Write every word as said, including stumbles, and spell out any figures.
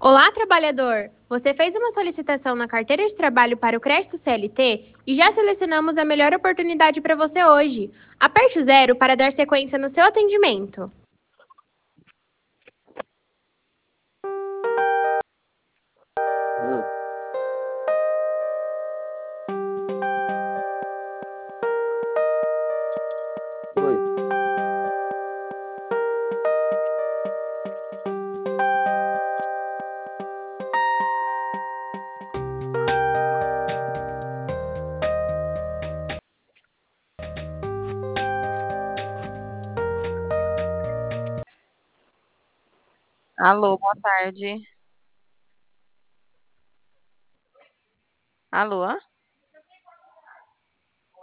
Olá, trabalhador! Você fez uma solicitação na carteira de trabalho para o crédito C L T e já selecionamos a melhor oportunidade para você hoje. Aperte o zero para dar sequência no seu atendimento. Hum, oi. Alô, boa tarde. Alô?